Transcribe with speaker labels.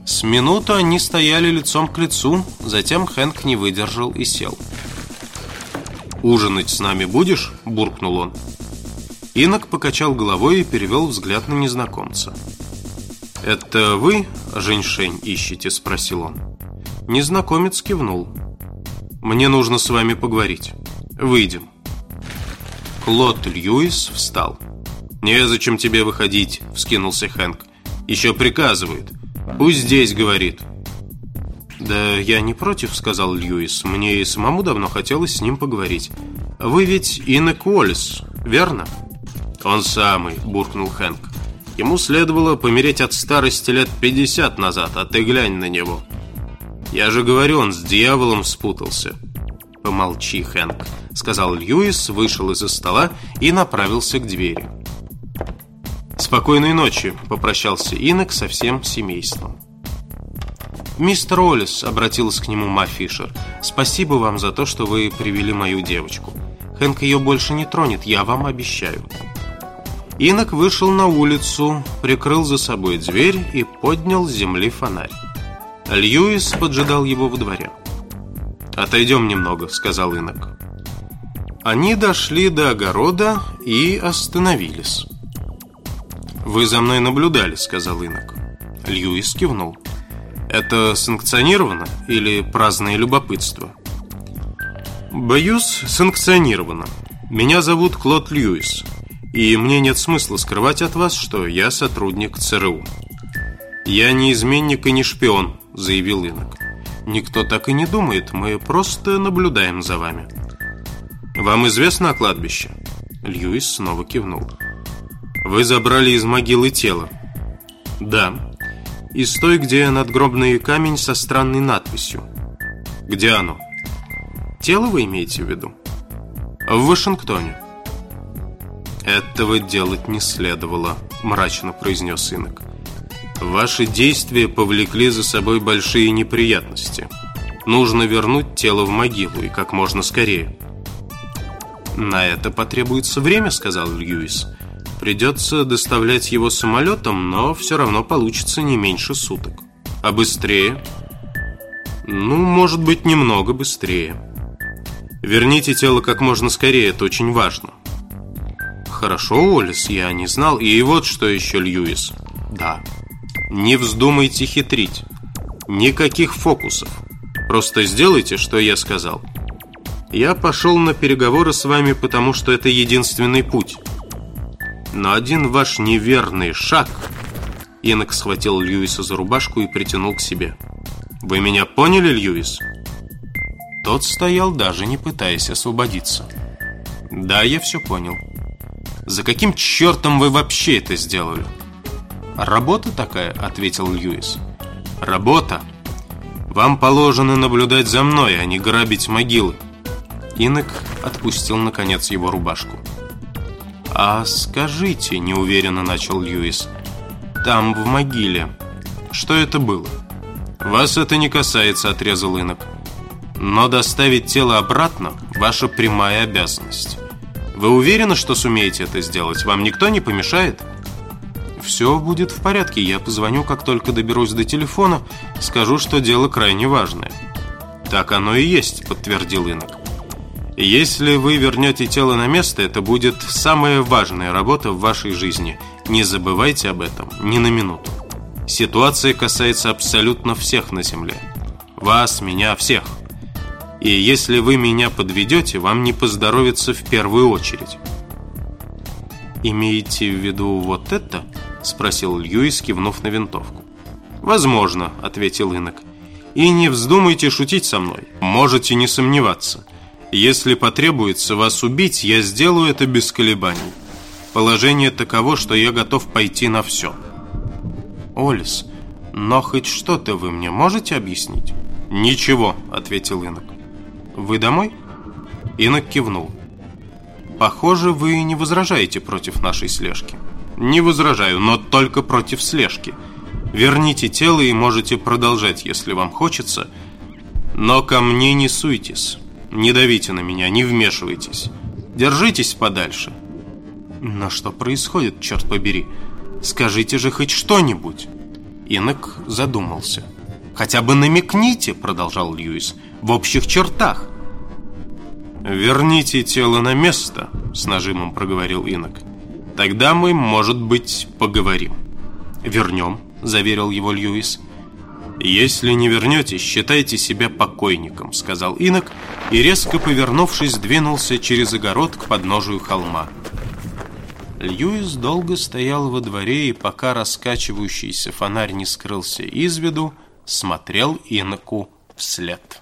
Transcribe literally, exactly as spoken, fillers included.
Speaker 1: С минуту они стояли лицом к лицу. Затем Хэнк не выдержал и сел. «Ужинать с нами будешь?» – буркнул он. Инок покачал головой и перевел взгляд на незнакомца. «Это вы женьшень ищете?» – спросил он. Незнакомец кивнул. «Мне нужно с вами поговорить. Выйдем». Клод Льюис встал. «Незачем тебе выходить», – вскинулся Хэнк. «Еще приказывает. Пусть здесь говорит». «Да я не против», — сказал Льюис. «Мне и самому давно хотелось с ним поговорить. Вы ведь Инок Уоллес, верно?» «Он самый», — буркнул Хэнк. «Ему следовало помереть от старости лет пятьдесят назад, а ты глянь на него. Я же говорю, он с дьяволом спутался». «Помолчи, Хэнк», — сказал Льюис, вышел из-за стола и направился к двери. «Спокойной ночи», — попрощался Инок со всем семейством. «Мистер Уоллес», — обратилась к нему Ма Фишер, — «спасибо вам за то, что вы привели мою девочку. Хэнк ее больше не тронет, я вам обещаю». Инок вышел на улицу, прикрыл за собой дверь и поднял с земли фонарь. Льюис поджидал его во дворе. «Отойдем немного», — сказал Инок. Они дошли до огорода и остановились. «Вы за мной наблюдали», — сказал Инок. Льюис кивнул. «Это санкционировано или праздное любопытство?» «Боюсь, санкционировано. Меня зовут Клод Льюис, и мне нет смысла скрывать от вас, что я сотрудник ЦРУ». «Я не изменник и не шпион», — заявил Инок. «Никто так и не думает, мы просто наблюдаем за вами». «Вам известно о кладбище?» Льюис снова кивнул. «Вы забрали из могилы тело?» «Да. Из той, где надгробный камень со странной надписью». «Где оно?» «Тело вы имеете в виду?» «В Вашингтоне». «Этого делать не следовало», — мрачно произнес Инок. «Ваши действия повлекли за собой большие неприятности. Нужно вернуть тело в могилу, и как можно скорее». «На это потребуется время», — сказал Льюис. «Придется доставлять его самолетом, но все равно получится не меньше суток». «А быстрее?» «Ну, может быть, немного быстрее». «Верните тело как можно скорее, это очень важно». «Хорошо, Уоллес, я не знал. И вот что еще, Льюис». «Да». «Не вздумайте хитрить. Никаких фокусов. Просто сделайте, что я сказал. Я пошел на переговоры с вами, потому что это единственный путь. Но один ваш неверный шаг...» Инок схватил Льюиса за рубашку и притянул к себе. «Вы меня поняли, Льюис?» Тот стоял, даже не пытаясь освободиться. «Да, я все понял». «За каким чертом вы вообще это сделали?» «Работа такая», — ответил Льюис. «Работа? Вам положено наблюдать за мной, а не грабить могилы». Инок отпустил, наконец, его рубашку. «А скажите», — неуверенно начал Льюис, — «там, в могиле, что это было?» «Вас это не касается», — отрезал Инок. «Но доставить тело обратно — ваша прямая обязанность. Вы уверены, что сумеете это сделать? Вам никто не помешает?» «Все будет в порядке. Я позвоню, как только доберусь до телефона. Скажу, что дело крайне важное». «Так оно и есть», — подтвердил Инок. «Если вы вернете тело на место, это будет самая важная работа в вашей жизни. Не забывайте об этом ни на минуту. Ситуация касается абсолютно всех на Земле. Вас, меня, всех. И если вы меня подведете, вам не поздоровится в первую очередь». «Имеете в виду вот это?» — спросил Льюис, кивнув на винтовку. «Возможно», — ответил Инок. «И не вздумайте шутить со мной. Можете не сомневаться. Если потребуется вас убить, я сделаю это без колебаний. Положение таково, что я готов пойти на все». «Уоллес, но хоть что-то вы мне можете объяснить?» «Ничего», — ответил Инок. «Вы домой?» Инок кивнул. «Похоже, вы не возражаете против нашей слежки». «Не возражаю, но только против слежки. Верните тело и можете продолжать, если вам хочется. Но ко мне не суйтесь. Не давите на меня, не вмешивайтесь. Держитесь подальше». «Но что происходит, черт побери? Скажите же хоть что-нибудь». Инок задумался. «Хотя бы намекните», — продолжал Льюис, — «в общих чертах». «Верните тело на место», — с нажимом проговорил Инок. «Тогда мы, может быть, поговорим». «Вернем», — заверил его Льюис. «Если не вернете, считайте себя покойником», — сказал Инок, и, резко повернувшись, двинулся через огород к подножию холма. Льюис долго стоял во дворе, и пока раскачивающийся фонарь не скрылся из виду, смотрел Иноку вслед.